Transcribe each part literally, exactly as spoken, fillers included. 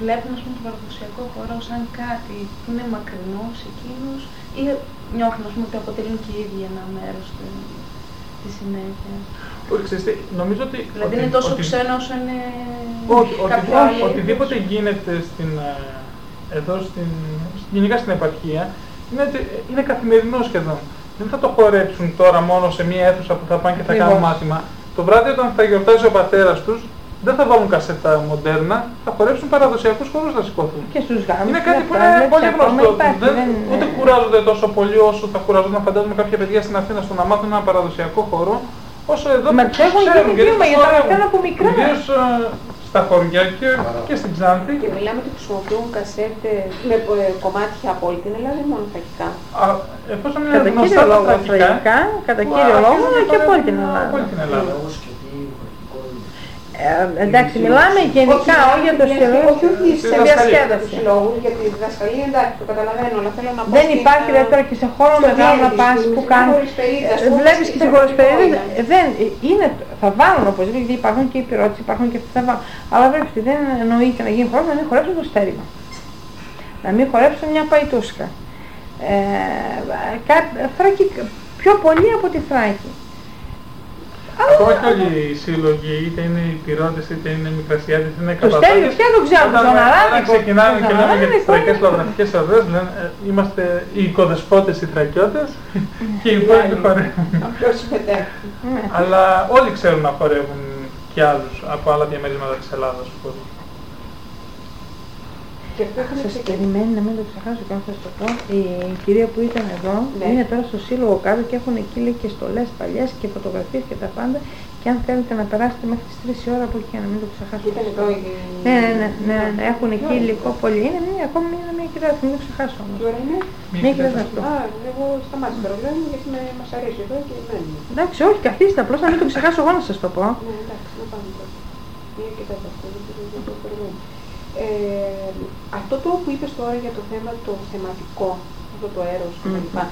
βλέπουν ας πούμε, τον παραδοσιακό χώρο σαν κάτι που είναι μακρινό σε εκείνους ή νιώθουν ας πούμε, ότι αποτελούν και οι ίδιοι ένα μέρος της συνέχειας. Όχι, ξέρετε, νομίζω ότι... Δηλαδή ότι, είναι τόσο ότι, ξένο όσο είναι όχι, κάποιο ότι, άλλο. Οτιδήποτε γίνεται στην, εδώ στην, γενικά στην επαρχία είναι, είναι καθημερινό σχεδόν. Δεν θα το χορέψουν τώρα μόνο σε μία αίθουσα που θα πάνε και θα κάνουν μάθημα. Το βράδυ όταν θα γιορτάζει ο πατέρας τους, δεν θα βάλουν κασέτα μοντέρνα, θα χορέψουν παραδοσιακούς χορούς να σηκωθούν. Και στους γάμους. Είναι κάτι που είναι πολύ γνωστό. Δεν, ούτε κουράζονται τόσο πολύ όσο θα κουράζονταν φαντάζομαι κάποια παιδιά στην Αθήνα στο να μάθουν ένα παραδοσιακό χορό, όσο εδώ που ξέρουν, γιατί το για τα μαθαίνω από μικρά. Ιδίως στα χωριά και, και στην Ξάνθη. Και μιλάμε ότι χρησιμοποιούν κασέτες με κομμάτια από όλη την Ελλάδα ή μόνο θρακικά. Εφόσον είναι γνωστά τα θρακικά, κατά κύριο λόγο και από όλη την Ελλάδα. Ε, εντάξει, μιλάμε γενικά, όχι για το συλλόγο, όχι, όχι σε διασκέδαση του συλλόγου, για τη διδασκαλία, εντάξει, το καταλαβαίνω, αλλά θέλω να πω. Δεν υπάρχει δηλαδή τώρα και σε χώρο μεγάλο να πας που κάνουν. Βλέπεις και σε χωρισπερίδες, δεν είναι, θα βάλουν οπωσδήποτε, γιατί υπάρχουν και οι πυρώτες, υπάρχουν και αυτοί θα βάλουν. Αλλά βλέπεις ότι δεν εννοείται να γίνει χώρος να μην χορέψουν το στέρημα. Να μην χορέψουν μια παϊτούσκα. Ε, πιο πολύ από τη Θράκη. Ακόμα και όλοι οι σύλλογοι, είτε είναι οι πυρώτες, είτε είναι οι μικρασιάτες, είτε είναι οι καπατάδες. Το στέλνει πια το ξέρω, το Όταν ξεκινάμε και λέμε για τις θρακικές λαογραφικές εορτές, λένε είμαστε οι οικοδεσπότες οι θρακιώτες και οι υπόλοιποι χορεύουν. Αλλά όλοι ξέρουν να χορεύουν και άλλους από άλλα διαμερίσματα της Ελλάδας. Και σας περιμένει να μην το ξεχάσω και αν θα το πω, η κυρία που ήταν εδώ ναι. είναι τώρα στο σύλλογο κάτω και έχουν εκεί λέει, και στολές παλιές και φωτογραφίες και τα πάντα και αν θέλετε να περάσετε μέχρι τις τρεις η ώρα από εκεί να μην το ξεχάσω. Ήταν εδώ η... Ναι, ναι, ναι, ναι, ναι, έχουν εκεί υλικό πολύ. Είναι μια, ακόμη είναι μια κυρία, μην το ξεχάσω όμως. Τι ώρα είναι? Μια κυρία αυτό. Α, εγώ σταμάτησα το ρολόι μου γιατί μας αρέσει εδώ και μένουμε. Εντάξει, όχι, καθίστε, απλώς να μην το ξεχάσω εγώ να σας το πω. Ναι, εντάξει, να πάμε τώρα. Είναι και τέταρτο, δεν το περιμένω. Ε, αυτό το που είπες τώρα για το θέμα το θεματικό, αυτό το έρος κλπ. Mm-hmm.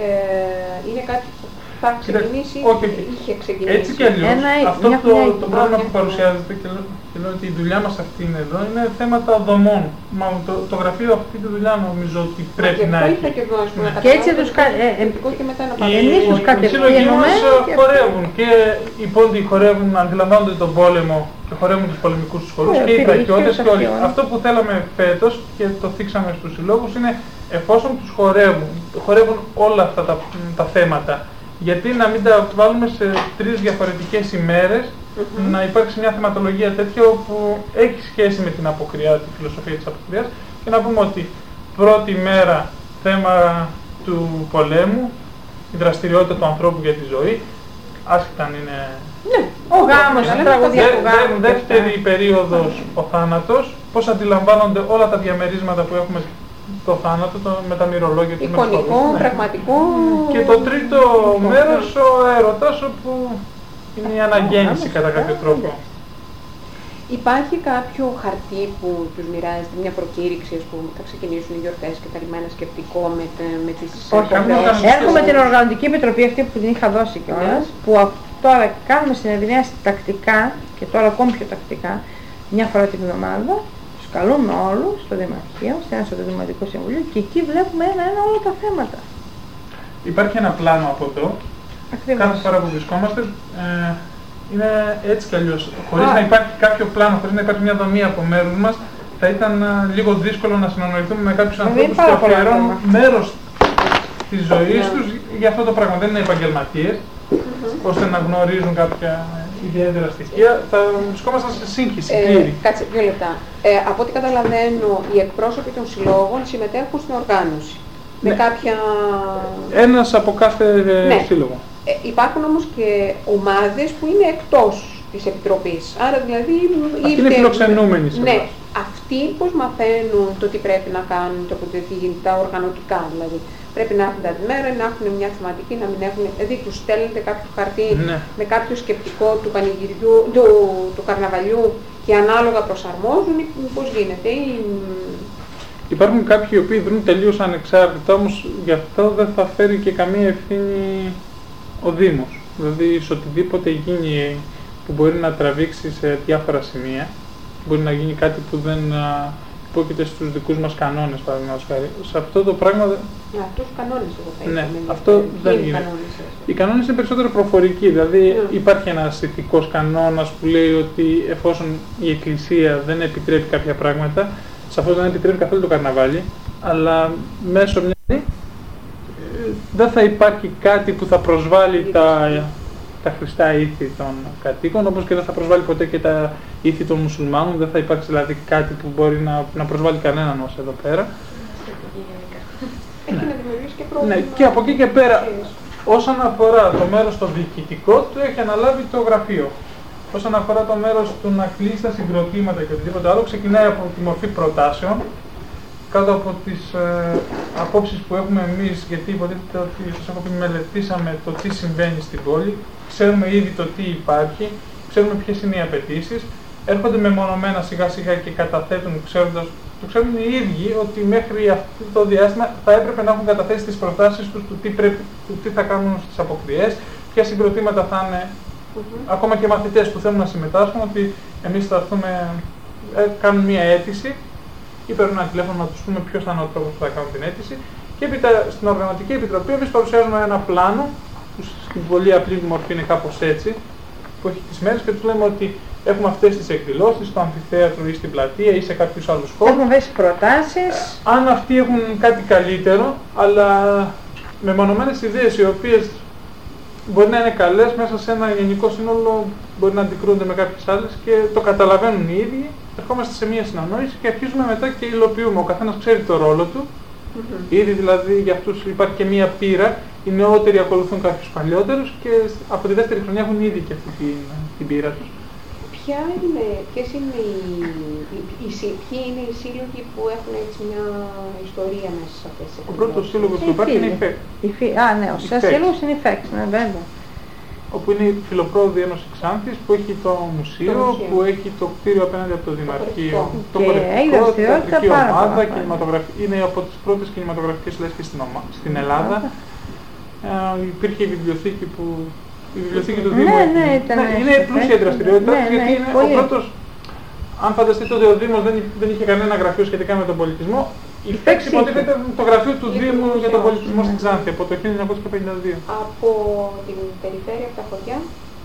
ε, είναι κάτι που θα ξεκινήσει, όχι, όχι. είχε ξεκινήσει. Έτσι κι αλλιώς, Ένα, αυτό το, το πρόβλημα που παρουσιάζεται και λέω, και λέω ότι η δουλειά μας αυτή είναι εδώ, είναι θέματα δομών. Μα το, το γραφείο αυτή τη δουλειά νομίζω ότι πρέπει να έχει. Και, εδώ, πούμε, και έτσι τους κατευθύνουμε. Οι σύλλογοι μας χορεύουν και οι πόντιοι χορεύουν, αντιλαμβάνονται τον πόλεμο και χορεύουν τους πολεμικούς τους χορούς και οι θρακιώτες και όλοι. Αυτό που θέλαμε φέτος και το θίξαμε στους συλλόγους είναι εφόσον τους χορεύουν, χορεύουν όλα αυτά τα, τα θέματα, γιατί να μην τα βάλουμε σε τρεις διαφορετικές ημέρες, mm-hmm. να υπάρξει μια θεματολογία τέτοια όπου έχει σχέση με την αποκριά, τη φιλοσοφία της αποκριάς και να πούμε ότι πρώτη μέρα θέμα του πολέμου, η δραστηριότητα του ανθρώπου για τη ζωή, άσχετα αν είναι... Ναι, ο γάμος, η τραγωδία του γάμου. Δεύτερη περίοδος, ο θάνατος, πώς αντιλαμβάνονται όλα τα διαμερίσματα που έχουμε το θάνατο, το, με τα μυρολόγια του εικονικό, πραγματικό. Και το τρίτο μέρος, ο έρωτας, όπου είναι η αναγέννηση κατά κάποιο τρόπο. Υπάρχει κάποιο χαρτί που τους μοιράζεται, μια προκήρυξη, ας πούμε, θα ξεκινήσουν οι γιορτές και τα λιμένα σκεπτικό με, με τις υποχρεώσεις. Έρχομαι την Οργανωτική Επιτροπή αυτή που την είχα δώσει κιόλας, yeah. που τώρα κάνουμε συνεδριάσεις τακτικά και τώρα ακόμη πιο τακτικά, μια φορά την εβδομάδα. Τους καλούμε όλους στο Δημαρχείο, στο Δημοτικό Συμβουλίο και εκεί βλέπουμε ένα-ένα όλα τα θέματα. Υπάρχει ένα πλάνο από εδώ. Ακριβώς. Κάθε φορά που βρισκόμαστε. Ε, είναι έτσι κι αλλιώς. Χωρίς να υπάρχει κάποιο πλάνο, χωρίς να υπάρχει μια δομή από μέρους μας, θα ήταν uh, λίγο δύσκολο να συνεννοηθούμε με κάποιους ανθρώπους που αφιερώνουν μέρος της ζωής τους για αυτό το πράγμα. Δεν είναι επαγγελματίες, mm-hmm. ώστε να γνωρίζουν κάποια ιδιαίτερα στοιχεία. Θα βρισκόμαστε σε σύγχυση πλήρη. Ε, κάτσε δύο λεπτά. Ε, από ό,τι καταλαβαίνω, οι εκπρόσωποι των συλλόγων συμμετέχουν στην οργάνωση. Ναι. Με κάποια... Ένας από κάθε ναι. σύλλογο. Ε, υπάρχουν όμως και ομάδες που είναι εκτός της Επιτροπής. Άρα δηλαδή... Αυτοί είναι φιλοξενούμενοι σε ναι. Αυτοί πώς μαθαίνουν το τι πρέπει να κάνουν, το τι γίνεται, τα οργανωτικά δηλαδή. Πρέπει να έχουν τα μέρα, να έχουν μια θεματική, να μην έχουν... Δηλαδή τους στέλνετε κάποιο χαρτί ναι. με κάποιο σκεπτικό του πανηγυριού, του, του καρναβαλιού και ανάλογα προσαρμόζουν ή πώς γίνεται. Ή... Υπάρχουν κάποιοι οι οποίοι δρουν τελείως ανεξάρτητα, όμως γι' αυτό δεν θα φέρει και καμία ευθύνη ο Δήμος. Δηλαδή σε οτιδήποτε γίνει που μπορεί να τραβήξει σε διάφορα σημεία, μπορεί να γίνει κάτι που δεν α, υπόκειται στους δικούς μας κανόνες, παραδείγματος χάρη. Σε αυτό το πράγμα... Να, τους κανόνες εγώ θα ναι, ήθελα. αυτό δεν είναι. Κανόνες, οι κανόνες είναι περισσότερο προφορικοί, δηλαδή yeah. υπάρχει ένας ηθικός κανόνας που λέει ότι εφόσον η Εκκλησία δεν επιτρέπει κάποια πράγματα, σαφώς δεν επιτρέπει καθόλου το καρναβάλι, αλλά μέσω μια δεν θα υπάρχει κάτι που θα προσβάλλει τα, τα χρηστά ήθη των κατοίκων, όπως και δεν θα προσβάλλει ποτέ και τα ήθη των μουσουλμάνων, δεν θα υπάρξει δηλαδή κάτι που μπορεί να, να προσβάλλει κανέναν μας εδώ πέρα. Έχει να δημιουργήσει και πρόβλημα. Ναι, και από εκεί και πέρα, όσον αφορά το μέρος το διοικητικό, του έχει αναλάβει το γραφείο. Όσον αφορά το μέρος του να κλείσει τα συγκροτήματα και οτιδήποτε άλλο, ξεκινάει από τη μορφή προτάσεων, κάτω από τις ε, απόψεις που έχουμε εμείς, γιατί υποτίθεται ότι σας έχω πει, μελετήσαμε το τι συμβαίνει στην πόλη, ξέρουμε ήδη το τι υπάρχει, ξέρουμε ποιες είναι οι απαιτήσεις, έρχονται μεμονωμένα σιγά σιγά και καταθέτουν, ξέροντας, το ξέρουν οι ίδιοι ότι μέχρι αυτό το διάστημα θα έπρεπε να έχουν καταθέσει τις προτάσεις τους του τι, πρέπει, του τι θα κάνουν στις αποκριές, ποια συγκροτήματα θα είναι, mm-hmm. ακόμα και μαθητές που θέλουν να συμμετάσχουν, ότι εμείς θα έρθουμε, ε, κάνουν μία αίτηση ή παίρνουν ένα τηλέφωνο να τους πούμε ποιος θα είναι ο τρόπος που θα κάνουν την αίτηση, και έπειτα στην Οργανωτική Επιτροπή εμείς παρουσιάζουμε ένα πλάνο, που στην πολύ απλή μορφή είναι κάπως έτσι, που έχει τις μέρες, και τους λέμε ότι έχουμε αυτές τις εκδηλώσεις στο αμφιθέατρο ή στην πλατεία ή σε κάποιους άλλους χώρους. Έχουμε βέσει προτάσεις. Ε, αν αυτοί έχουν κάτι καλύτερο, αλλά με μονομένες ιδέες οι οποίες μπορεί να είναι καλές, μέσα σε ένα γενικό σύνολο μπορεί να αντικρούνται με κάποιες άλλες και το καταλαβαίνουν οι ίδιοι, ερχόμαστε σε μια συναννόηση και αρχίζουμε μετά και υλοποιούμε. Ο καθένας ξέρει το ρόλο του. Mm-hmm. Ήδη δηλαδή για αυτούς υπάρχει και μια πείρα. Οι νεότεροι ακολουθούν κάποιους παλιότερους και από τη δεύτερη χρονιά έχουν ήδη και αυτή την, την πείρα τους. Ποια είναι, ποιες είναι οι, οι, οι, ποιοι είναι οι σύλλογοι που έχουν έτσι μια ιστορία μέσα σε αυτές τις εκδηλώσεις? Ο πρώτος σύλλογος που υπάρχει είναι η ΦΕΚ. Α, ναι, ο σύλλογος είναι η ΦΕΚ, ναι, βέβαια. Όπου είναι η Φιλοπρόοδη Ένωση Ξάνθης, που έχει το μουσείο, το που έχει το κτίριο απέναντι από το Δημαρχείο, το χορευτικό, την θεατρική ομάδα, είναι από τις πρώτες κινηματογραφικές λέσχες στην, στην Ελλάδα. Ε, υπήρχε η βιβλιοθήκη που... Η βιβλιοθήκη του Δήμου. Ναι, ναι, ήταν ναι, είναι πλούσια η δραστηριότητα, ναι, γιατί ναι, είναι πολύ. Ο πρώτος, αν φανταστείτε ότι ο Δήμος δεν, δεν είχε κανένα γραφείο σχετικά με τον πολιτισμό, η ΦΕΚ υποτίθεται το γραφείο του Δήμου για τον πολιτισμό στην Ξάνθη από το χίλια εννιακόσια πενήντα δύο. Από την περιφέρεια, από τα χωριά,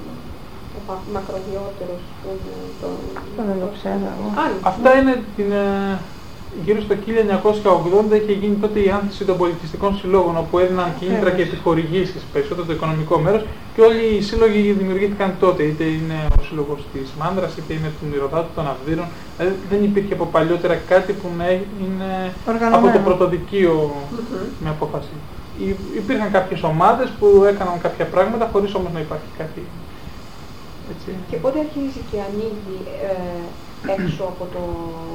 ο μακροδιότερος που δεν το ξέρω. Αυτά είναι την... Γύρω στο χίλια εννιακόσια ογδόντα είχε γίνει τότε η άνθηση των πολιτιστικών συλλόγων, όπου έδιναν κίνητρα και επιχορηγήσεις, περισσότερο το οικονομικό μέρος, και όλοι οι σύλλογοι δημιουργήθηκαν τότε. Είτε είναι ο σύλλογος της Μάνδρας, είτε είναι του Μυρωδάτου, των Αυδείρων. Δηλαδή δεν υπήρχε από παλιότερα κάτι που να είναι από το πρωτοδικείο mm-hmm. με απόφαση. Υπήρχαν κάποιες ομάδες που έκαναν κάποια πράγματα, χωρίς όμως να υπάρχει κάτι. Έτσι. Και πότε αρχίζει και ανοίγει ε, έξω από το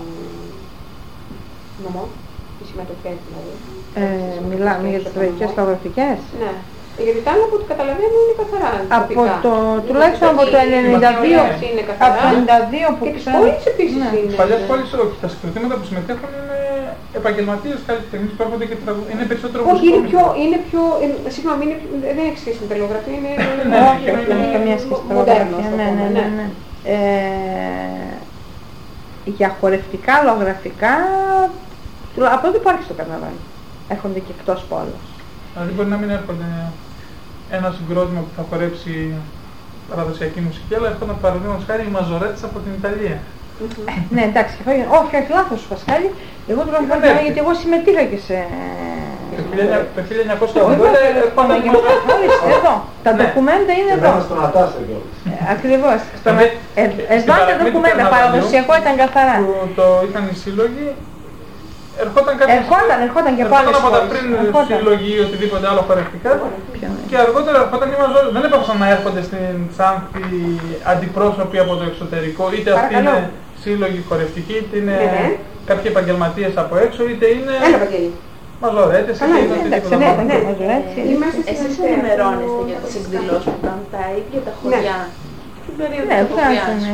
νομό, οι συμμετοχές δηλαδή. Ε, μιλάμε για τις παιδικές λογογραφικές. Ναι. Γιατί τα άλλα από ό,τι καταλαβαίνω είναι καθαρά. Από το, τουλάχιστον από το ενενήντα δύο, από το ενενήντα δύο που και τις πόλεις επίσης ναι. είναι. Παλιές πόλεις όχι. Τα συγκροτήματα που συμμετέχουν είναι επαγγελματίες καλλιτεχνείς που έρχονται και τραγουδούν. Είναι περισσότερο όχι, είναι πιο, είναι πιο, ε, συγγνώμη, είναι, δεν έχει σχέση με τα λογογραφία, είναι όχι, δεν έχει καμία σχέση με τα λογογραφία. Ναι, ναι, ναι, ναι. Ε, για χορευτικά, λογογραφικά, από τότε υπάρχει στο καρναβάλι. Έρχονται και εκτός πόλης. Δηλαδή μπορεί να μην έρχονται ένα συγκρότημα που θα χορέψει παραδοσιακή μουσική, αλλά έρχονται παραδείγματος χάρη οι μαζορέτες από την Ιταλία. Ε, ναι, εντάξει, όχι, όχι, λάθος σου Πασχάλη. Εγώ το λέω γιατί εγώ συμμετείχα και σε... Το χίλια εννιακόσια ογδόντα έρχονταν οι μαζορέτες. Εδώ, τα ντοκουμέντα είναι εδώ. Και στον Ατάστα κιόλας. Ακριβώς. Εδώ τα ντοκουμέντα, παραδοσιακό ήταν καθαρά. Το είχαν οι σύλλογοι. Ερχόταν κάποιες... Ερχόταν, ερχόταν και πάλι από τα πριν σύλλογοι ή οτιδήποτε άλλο χορευτικά και αργότερα ερχόταν οι μαζόρες. Δεν έπαψαν να έρχονται στην Ξάνθη αντιπρόσωποι από το εξωτερικό, είτε αυτοί είναι σύλλογοι χορευτικοί, είτε είναι κάποιοι επαγγελματίες από έξω, είτε είναι μαζορέτες, είτε είναι οτιδήποτε. Εσείς ενημερώνεστε για τις εκδηλώσεις που κάνουν τα ίδια τα χωριά, την περίοδο της αποκριάς.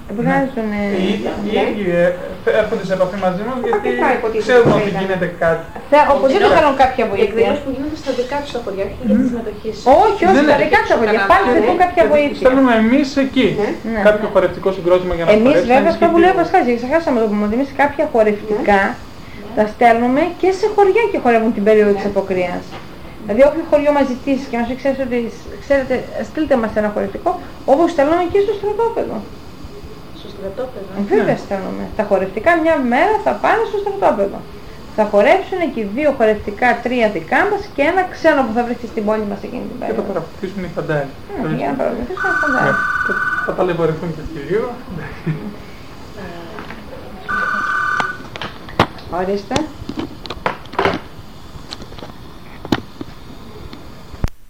βγάζουν... Οι ίδιοι έρχονται σε επαφή μαζί μας γιατί Αρκετά ξέρουν ότι υποτίθεται. γίνεται κάτι. Οπωσδήποτε θέλουν κάποια Οι βοήθεια. εκδηλώσεις που γίνονται στα δικά τους τα χωριά και για τη συμμετοχή σας. Όχι, όχι, Δεν στα είναι. δικά τους αγωνιά. Πάλι Ναι, ζητούν κάποια βοήθεια. Στέλνουμε εμείς εκεί Ναι. κάποιο χορευτικό συγκρότημα για να Εμείς χορέψει, βέβαια να αυτό που ενισχύει λέω τη- βασικά, ξεχάσαμε το πούμε, ότι εμείς κάποια χορευτικά τα στέλνουμε και σε χωριά και χορεύουν την περίοδο της αποκρίας. Δηλαδή όποιο χωριό μας ζητήσει και μας πει ξέρετε, ότι, ξέρετε, στείλτε μας ένα χορευτικό, όπως στέλνουμε και στο στρατόπεδο. Στο στρατόπεδο. Βέβαια στέλνουμε. Τα χορευτικά μια μέρα θα πάνε στο στρατόπεδο. Θα χορέψουν εκεί δύο χορευτικά, τρία δικά μας και ένα ξένο που θα βρεθεί στην πόλη μας εκείνη την Και θα περίοδο. παρακολουθήσουν οι φαντάροι. Ναι, για να παρακολουθήσουμε Ναι, φαντάζομαι. θα- Θα ταλαιπωρηθούν και αυτοί λίγο. Ορίστε.